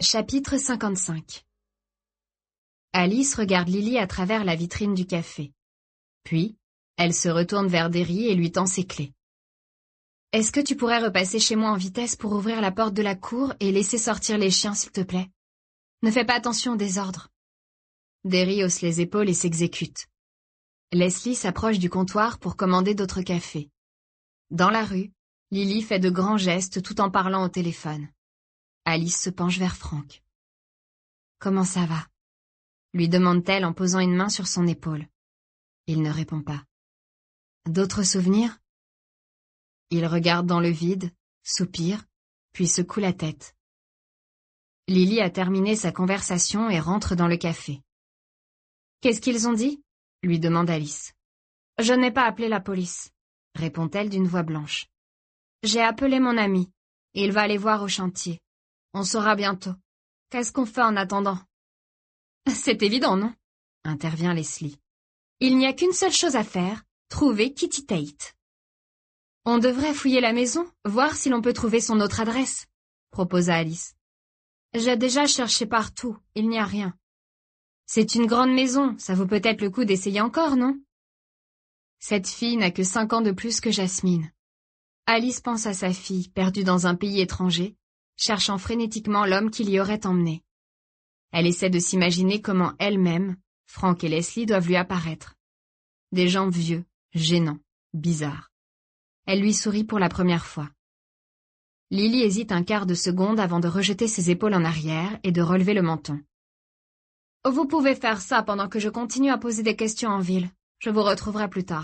Chapitre 55. Alice regarde Lily à travers la vitrine du café. Puis, elle se retourne vers Derry et lui tend ses clés. « Est-ce que tu pourrais repasser chez moi en vitesse pour ouvrir la porte de la cour et laisser sortir les chiens, s'il te plaît? Ne fais pas attention au désordre. » Derry hausse les épaules et s'exécute. Leslie s'approche du comptoir pour commander d'autres cafés. Dans la rue, Lily fait de grands gestes tout en parlant au téléphone. Alice se penche vers Frank. « Comment ça va ?» lui demande-t-elle en posant une main sur son épaule. Il ne répond pas. « D'autres souvenirs ?» Il regarde dans le vide, soupire, puis secoue la tête. Lily a terminé sa conversation et rentre dans le café. « Qu'est-ce qu'ils ont dit ?» lui demande Alice. « Je n'ai pas appelé la police, » répond-elle d'une voix blanche. « J'ai appelé mon ami. Il va aller voir au chantier. On saura bientôt. Qu'est-ce qu'on fait en attendant? » « C'est évident, non ?» intervient Leslie. « Il n'y a qu'une seule chose à faire, trouver Kitty Tate. »« On devrait fouiller la maison, voir si l'on peut trouver son autre adresse, » proposa Alice. « J'ai déjà cherché partout, il n'y a rien. »« C'est une grande maison, ça vaut peut-être le coup d'essayer encore, non ?» Cette fille n'a que 5 ans de plus que Jasmine. Alice pense à sa fille, perdue dans un pays étranger, cherchant frénétiquement l'homme qui l'y aurait emmenée. Elle essaie de s'imaginer comment elle-même, Frank et Leslie doivent lui apparaître. Des gens vieux, gênants, bizarres. Elle lui sourit pour la première fois. Lily hésite un quart de seconde avant de rejeter ses épaules en arrière et de relever le menton. « Vous pouvez faire ça pendant que je continue à poser des questions en ville. Je vous retrouverai plus tard. »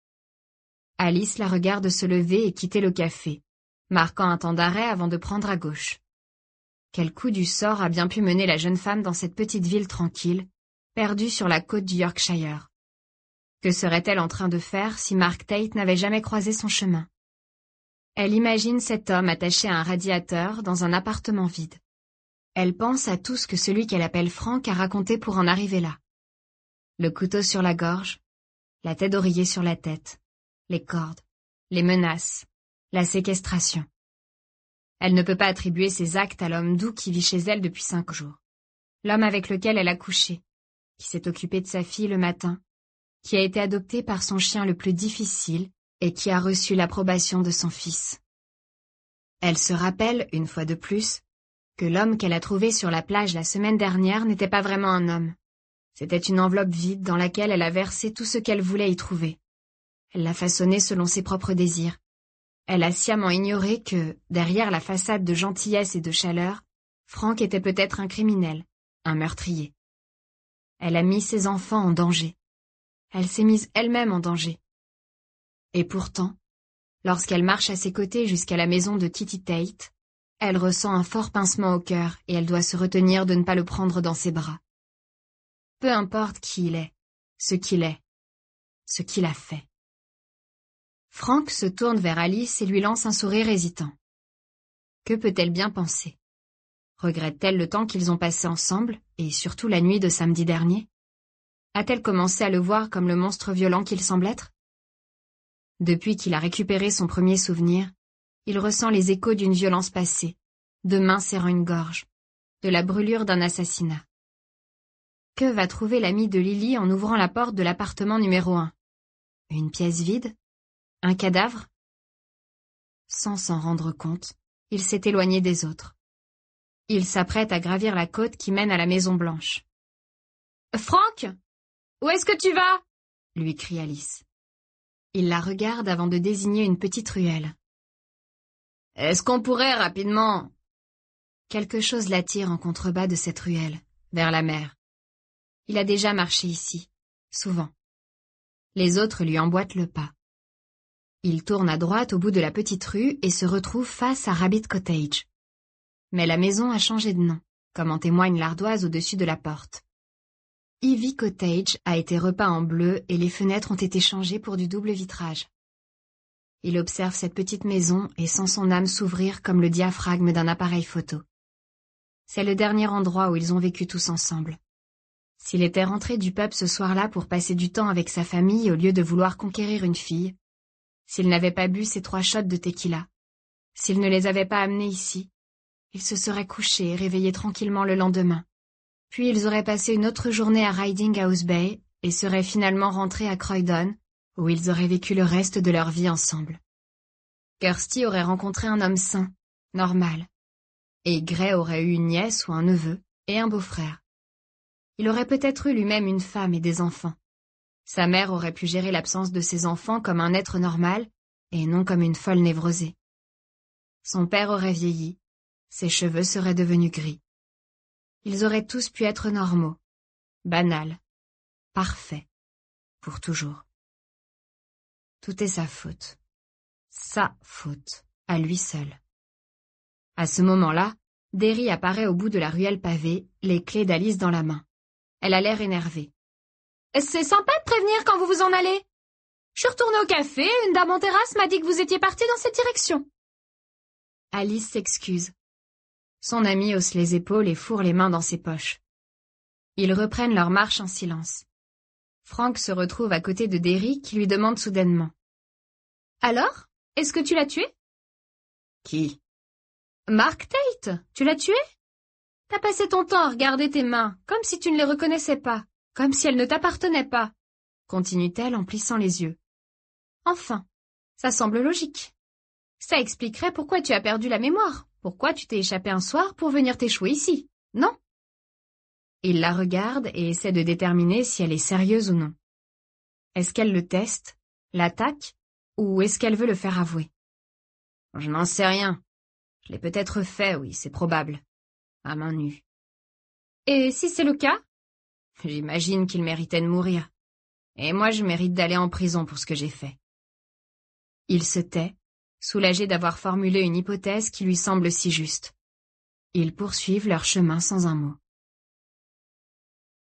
Alice la regarde se lever et quitter le café, marquant un temps d'arrêt avant de prendre à gauche. Quel coup du sort a bien pu mener la jeune femme dans cette petite ville tranquille, perdue sur la côte du Yorkshire? Que serait-elle en train de faire si Mark Tate n'avait jamais croisé son chemin? Elle imagine cet homme attaché à un radiateur dans un appartement vide. Elle pense à tout ce que celui qu'elle appelle Frank a raconté pour en arriver là. Le couteau sur la gorge, la tête d'oreiller sur la tête, les cordes, les menaces, la séquestration. Elle ne peut pas attribuer ces actes à l'homme doux qui vit chez elle depuis 5 jours. L'homme avec lequel elle a couché, qui s'est occupé de sa fille le matin, qui a été adopté par son chien le plus difficile et qui a reçu l'approbation de son fils. Elle se rappelle, une fois de plus, que l'homme qu'elle a trouvé sur la plage la semaine dernière n'était pas vraiment un homme. C'était une enveloppe vide dans laquelle elle a versé tout ce qu'elle voulait y trouver. Elle l'a façonné selon ses propres désirs. Elle a sciemment ignoré que, derrière la façade de gentillesse et de chaleur, Frank était peut-être un criminel, un meurtrier. Elle a mis ses enfants en danger. Elle s'est mise elle-même en danger. Et pourtant, lorsqu'elle marche à ses côtés jusqu'à la maison de Kitty Tate, elle ressent un fort pincement au cœur et elle doit se retenir de ne pas le prendre dans ses bras. Peu importe qui il est, ce qu'il est, ce qu'il a fait. Frank se tourne vers Alice et lui lance un sourire hésitant. Que peut-elle bien penser? Regrette-t-elle le temps qu'ils ont passé ensemble, et surtout la nuit de samedi dernier? A-t-elle commencé à le voir comme le monstre violent qu'il semble être? Depuis qu'il a récupéré son premier souvenir, il ressent les échos d'une violence passée, de mains serrant une gorge, de la brûlure d'un assassinat. Que va trouver l'ami de Lily en ouvrant la porte de l'appartement numéro 1? Une pièce vide? Un cadavre? Sans s'en rendre compte, il s'est éloigné des autres. Il s'apprête à gravir la côte qui mène à la Maison Blanche. « Frank! Où est-ce que tu vas ?» lui crie Alice. Il la regarde avant de désigner une petite ruelle. « Est-ce qu'on pourrait rapidement… » Quelque chose l'attire en contrebas de cette ruelle, vers la mer. Il a déjà marché ici, souvent. Les autres lui emboîtent le pas. Il tourne à droite au bout de la petite rue et se retrouve face à Rabbit Cottage. Mais la maison a changé de nom, comme en témoigne l'ardoise au-dessus de la porte. Ivy Cottage a été repeint en bleu et les fenêtres ont été changées pour du double vitrage. Il observe cette petite maison et sent son âme s'ouvrir comme le diaphragme d'un appareil photo. C'est le dernier endroit où ils ont vécu tous ensemble. S'il était rentré du pub ce soir-là pour passer du temps avec sa famille au lieu de vouloir conquérir une fille, s'il n'avait pas bu ses 3 shots de tequila, s'il ne les avait pas amenés ici, ils se seraient couchés et réveillés tranquillement le lendemain. Puis ils auraient passé une autre journée à Riding House Bay et seraient finalement rentrés à Croydon, où ils auraient vécu le reste de leur vie ensemble. Kirsty aurait rencontré un homme sain, normal, et Gray aurait eu une nièce ou un neveu et un beau-frère. Il aurait peut-être eu lui-même une femme et des enfants. Sa mère aurait pu gérer l'absence de ses enfants comme un être normal et non comme une folle névrosée. Son père aurait vieilli, ses cheveux seraient devenus gris. Ils auraient tous pu être normaux, banals, parfaits, pour toujours. Tout est sa faute. Sa faute, à lui seul. À ce moment-là, Derry apparaît au bout de la ruelle pavée, les clés d'Alice dans la main. Elle a l'air énervée. « C'est sympa de prévenir quand vous vous en allez. Je suis retournée au café, une dame en terrasse m'a dit que vous étiez partie dans cette direction. » Alice s'excuse. Son amie hausse les épaules et fourre les mains dans ses poches. Ils reprennent leur marche en silence. Frank se retrouve à côté de Derry qui lui demande soudainement. « Alors, est-ce que tu l'as tué ?»« Qui ?»« Mark Tate, tu l'as tué ? T'as passé ton temps à regarder tes mains, comme si tu ne les reconnaissais pas, comme si elles ne t'appartenaient pas, » continue-t-elle en plissant les yeux. « Enfin, ça semble logique. Ça expliquerait pourquoi tu as perdu la mémoire, pourquoi tu t'es échappé un soir pour venir t'échouer ici, non ?» Il la regarde et essaie de déterminer si elle est sérieuse ou non. Est-ce qu'elle le teste, l'attaque, ou est-ce qu'elle veut le faire avouer? « Je n'en sais rien. Je l'ai peut-être fait, oui, c'est probable. À main nue. »« Et si c'est le cas ? » ?»« J'imagine qu'il méritait de mourir. Et moi, je mérite d'aller en prison pour ce que j'ai fait. » Il se tait, soulagé d'avoir formulé une hypothèse qui lui semble si juste. Ils poursuivent leur chemin sans un mot.